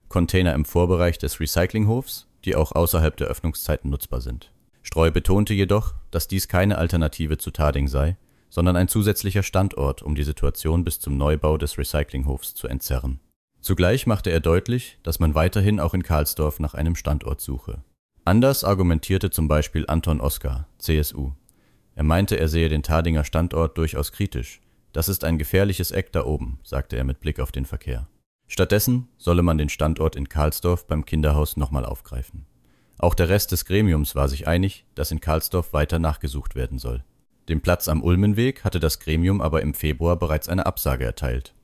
Container im Vorbereich des Recyclinghofs, die auch außerhalb der Öffnungszeiten nutzbar sind. Streu betonte jedoch, dass dies keine Alternative zu Tading sei, sondern ein zusätzlicher Standort, um die Situation bis zum Neubau des Recyclinghofs zu entzerren. Zugleich machte er deutlich, dass man weiterhin auch in Karlsdorf nach einem Standort suche. Anders argumentierte zum Beispiel Anton Oskar, CSU. Er meinte, er sehe den Tadinger Standort durchaus kritisch. Das ist ein gefährliches Eck da oben, sagte er mit Blick auf den Verkehr. Stattdessen solle man den Standort in Karlsdorf beim Kinderhaus nochmal aufgreifen. Auch der Rest des Gremiums war sich einig, dass in Karlsdorf weiter nachgesucht werden soll. Dem Platz am Ulmenweg hatte das Gremium aber im Februar bereits eine Absage erteilt.